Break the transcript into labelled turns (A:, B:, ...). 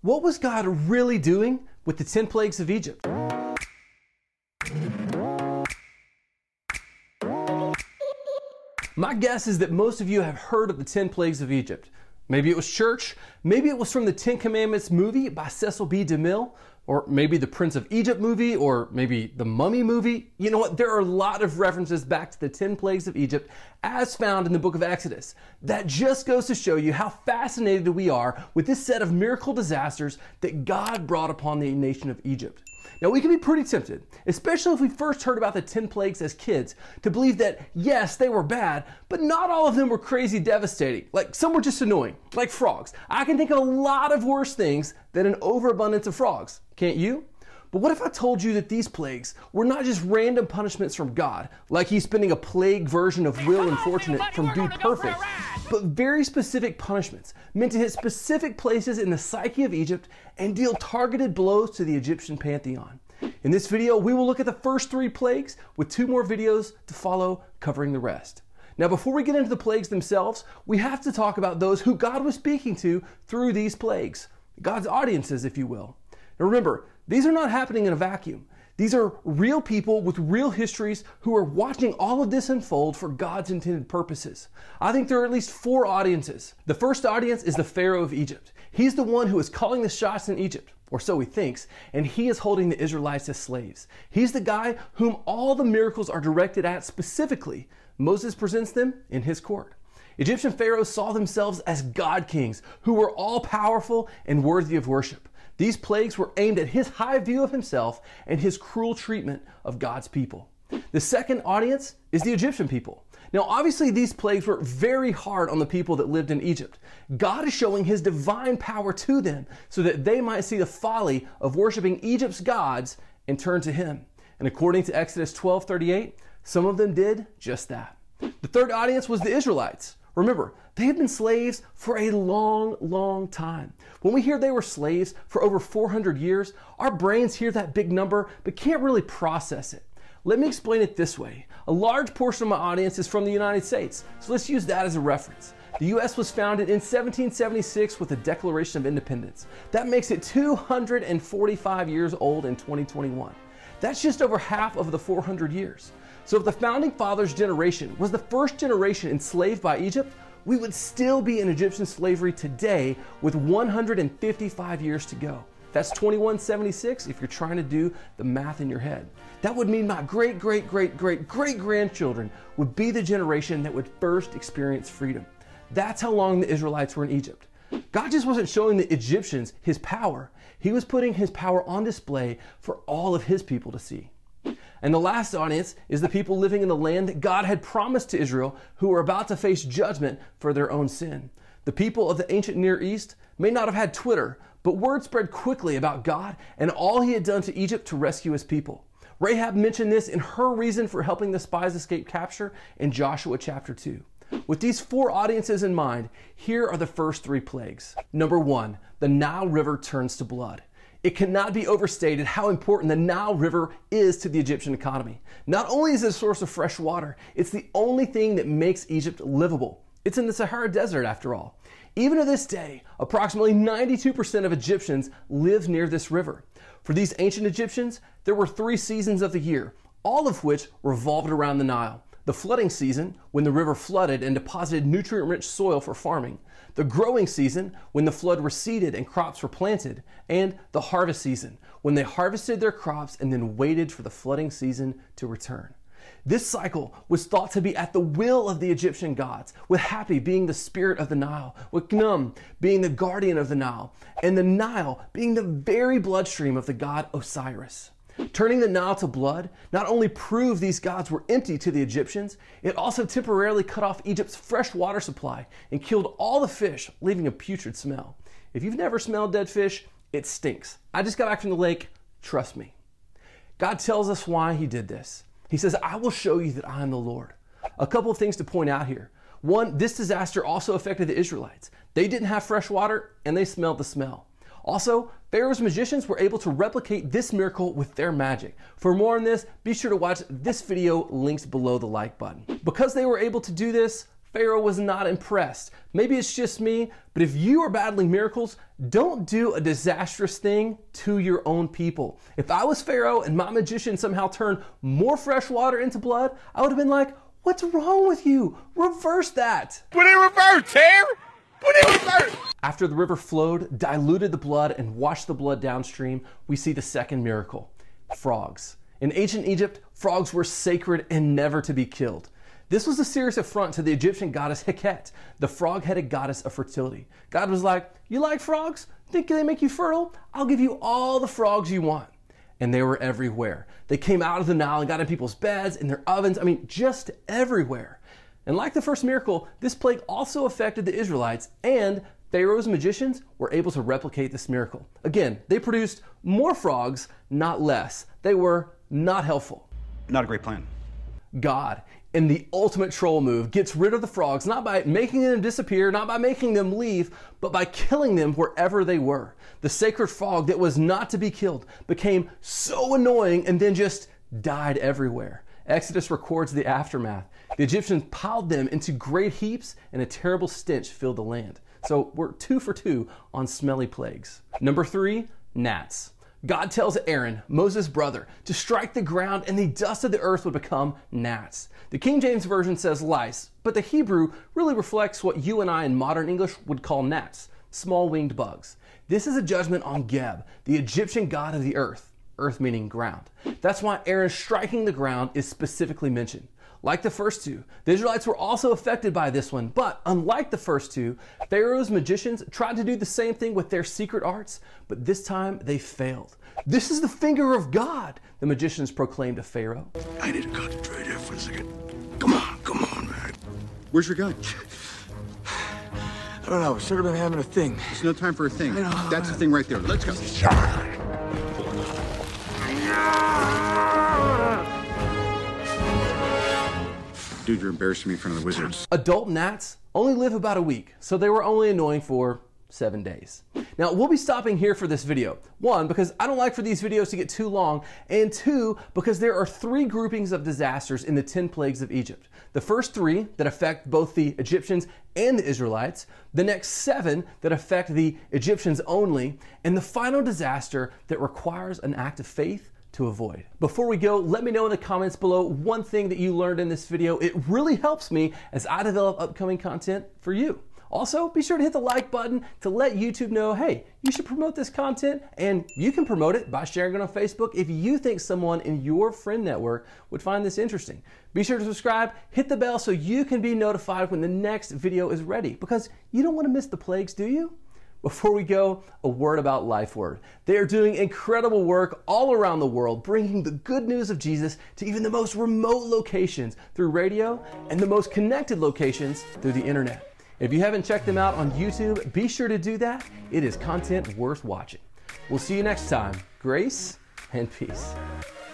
A: What was God really doing with the 10 plagues of Egypt? My guess is that most of you have heard of the 10 plagues of Egypt. Maybe it was church, maybe it was from the 10 Commandments movie by Cecil B. DeMille, or maybe the Prince of Egypt movie, or maybe the Mummy movie. You know what? There are a lot of references back to the 10 plagues of Egypt as found in the book of Exodus. That just goes to show you how fascinated we are with this set of miracle disasters that God brought upon the nation of Egypt. Now, we can be pretty tempted, especially if we first heard about the 10 plagues as kids, to believe that, yes, they were bad, but not all of them were crazy devastating. Like, some were just annoying, like frogs. I can think of a lot of worse things than an overabundance of frogs. Can't you? But what if I told you that these plagues were not just random punishments from God, like he's spinning a plague version of Will and Fortunate from Dude Perfect, but very specific punishments meant to hit specific places in the psyche of Egypt and deal targeted blows to the Egyptian pantheon. In this video, we will look at the first 3 plagues with 2 more videos to follow covering the rest. Now, before we get into the plagues themselves, we have to talk about those who God was speaking to through these plagues. God's audiences, if you will. Now remember, these are not happening in a vacuum. These are real people with real histories who are watching all of this unfold for God's intended purposes. I think there are at least 4 audiences. The first audience is the Pharaoh of Egypt. He's the one who is calling the shots in Egypt, or so he thinks, and he is holding the Israelites as slaves. He's the guy whom all the miracles are directed at specifically. Moses presents them in his court. Egyptian pharaohs saw themselves as God kings who were all powerful and worthy of worship. These plagues were aimed at his high view of himself and his cruel treatment of God's people. The second audience is the Egyptian people. Now, obviously, these plagues were very hard on the people that lived in Egypt. God is showing his divine power to them so that they might see the folly of worshiping Egypt's gods and turn to him. And according to Exodus 12:38, some of them did just that. The third audience was the Israelites. Remember, they had been slaves for a long, long time. When we hear they were slaves for over 400 years, our brains hear that big number but can't really process it. Let me explain it this way. A large portion of my audience is from the United States, so let's use that as a reference. The U.S. was founded in 1776 with the Declaration of Independence. That makes it 245 years old in 2021. That's just over half of the 400 years. So if the Founding Fathers' generation was the first generation enslaved by Egypt, we would still be in Egyptian slavery today with 155 years to go. That's 2176 if you're trying to do the math in your head. That would mean my great-great-great-great-great-grandchildren would be the generation that would first experience freedom. That's how long the Israelites were in Egypt. God just wasn't showing the Egyptians his power. He was putting his power on display for all of his people to see. And the last audience is the people living in the land that God had promised to Israel who were about to face judgment for their own sin. The people of the ancient Near East may not have had Twitter, but word spread quickly about God and all he had done to Egypt to rescue his people. Rahab mentioned this in her reason for helping the spies escape capture in Joshua chapter 2. With these 4 audiences in mind, here are the first 3 plagues. Number 1, the Nile River turns to blood. It cannot be overstated how important the Nile River is to the Egyptian economy. Not only is it a source of fresh water, it's the only thing that makes Egypt livable. It's in the Sahara Desert after all. Even to this day, approximately 92% of Egyptians live near this river. For these ancient Egyptians, there were 3 seasons of the year, all of which revolved around the Nile. The flooding season, when the river flooded and deposited nutrient-rich soil for farming. The growing season, when the flood receded and crops were planted. And the harvest season, when they harvested their crops and then waited for the flooding season to return. This cycle was thought to be at the will of the Egyptian gods, with Hapi being the spirit of the Nile, with Khnum being the guardian of the Nile, and the Nile being the very bloodstream of the god Osiris. Turning the Nile to blood not only proved these gods were empty to the Egyptians, it also temporarily cut off Egypt's fresh water supply and killed all the fish, leaving a putrid smell. If you've never smelled dead fish, it stinks. I just got back from the lake, trust me. God tells us why he did this. He says, I will show you that I am the Lord. A couple of things to point out here. One, this disaster also affected the Israelites. They didn't have fresh water and they smelled the smell. Also, Pharaoh's magicians were able to replicate this miracle with their magic. For more on this, be sure to watch this video linked below the like button. Because they were able to do this, Pharaoh was not impressed. Maybe it's just me, but if you are battling miracles, don't do a disastrous thing to your own people. If I was Pharaoh and my magician somehow turned more fresh water into blood, I would have been like, what's wrong with you? Reverse that.
B: Put it in reverse, Terry! Put it in reverse!
A: After the river flowed, diluted the blood, and washed the blood downstream, we see the second miracle, frogs. In ancient Egypt, frogs were sacred and never to be killed. This was a serious affront to the Egyptian goddess Heket, the frog-headed goddess of fertility. God was like, you like frogs? Think they make you fertile? I'll give you all the frogs you want. And they were everywhere. They came out of the Nile and got in people's beds, in their ovens, just everywhere. And like the first miracle, this plague also affected the Israelites, and Pharaoh's magicians were able to replicate this miracle. Again, they produced more frogs, not less. They were not helpful.
C: Not a great plan.
A: God, in the ultimate troll move, gets rid of the frogs, not by making them disappear, not by making them leave, but by killing them wherever they were. The sacred frog that was not to be killed became so annoying and then just died everywhere. Exodus records the aftermath. The Egyptians piled them into great heaps and a terrible stench filled the land. So we're 2 for 2 on smelly plagues. Number 3, gnats. God tells Aaron, Moses' brother, to strike the ground and the dust of the earth would become gnats. The King James Version says lice, but the Hebrew really reflects what you and I in modern English would call gnats, small winged bugs. This is a judgment on Geb, the Egyptian god of the earth meaning ground. That's why Aaron striking the ground is specifically mentioned. Like the first two, the Israelites were also affected by this one, but unlike the first two, Pharaoh's magicians tried to do the same thing with their secret arts, but this time they failed. This is the finger of God, the magicians proclaimed to Pharaoh.
B: I need to concentrate here for a second. Come on, man.
C: Where's your gun?
B: I don't know, we should have been having a thing.
C: There's no time for a thing.
B: I know.
C: That's the thing right there. Let's go. Dude, you're embarrassing me in front of the wizards.
A: Adult gnats only live about a week, so they were only annoying for 7 days. Now, we'll be stopping here for this video. 1, because I don't like for these videos to get too long, and 2, because there are 3 groupings of disasters in the 10 plagues of Egypt. The first 3 that affect both the Egyptians and the Israelites, the next 7 that affect the Egyptians only, and the final disaster that requires an act of faith to avoid. Before we go, let me know in the comments below one thing that you learned in this video. It really helps me as I develop upcoming content for you. Also, be sure to hit the like button to let YouTube know, hey, you should promote this content, and you can promote it by sharing it on Facebook if you think someone in your friend network would find this interesting. Be sure to subscribe, hit the bell so you can be notified when the next video is ready, because you don't want to miss the plagues, do you? Before we go, a word about LifeWord. They are doing incredible work all around the world, bringing the good news of Jesus to even the most remote locations through radio and the most connected locations through the internet. If you haven't checked them out on YouTube, be sure to do that. It is content worth watching. We'll see you next time. Grace and peace.